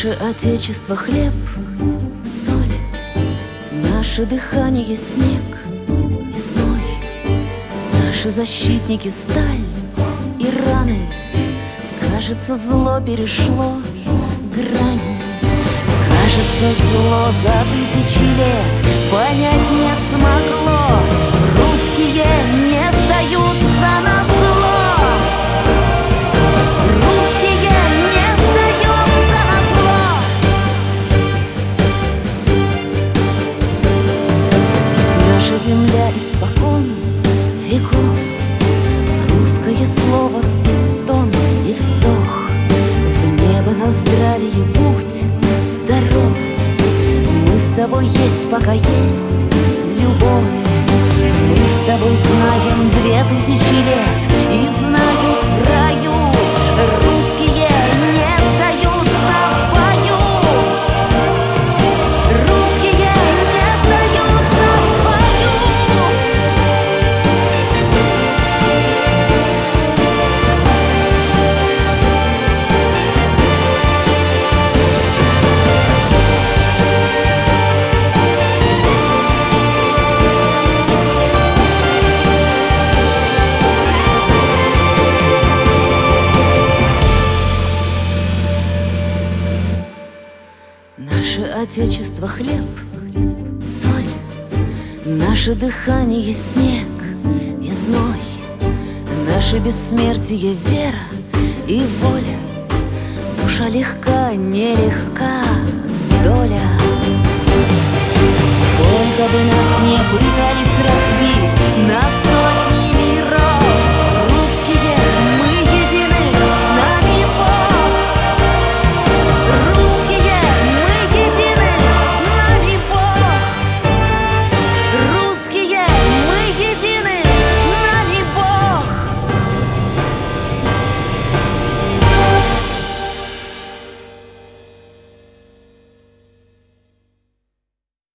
Наше Отечество — хлеб, соль, наше дыхание — снег и зной, наши защитники — сталь и раны. Кажется, зло перешло грань. Кажется, зло за тысячи лет понять не смогло. Русские не сдаются на зло. Русские не сдаются на зло. Здесь наша земля испокон веков. Русское слово и стон, и вздох. В небо за здравие будь здоров. Мы с тобой есть, пока есть любовь. Мы с тобой знаем 2000 лет и знают в раю. Русские не сдаются в бою. Русские не сдаются в бою. Наше Отечество — хлеб, соль, наше дыхание — снег и зной, наше бессмертие — вера и воля. Душа легка, нелегка доля. Сколько бы нас не пытались разбить, нас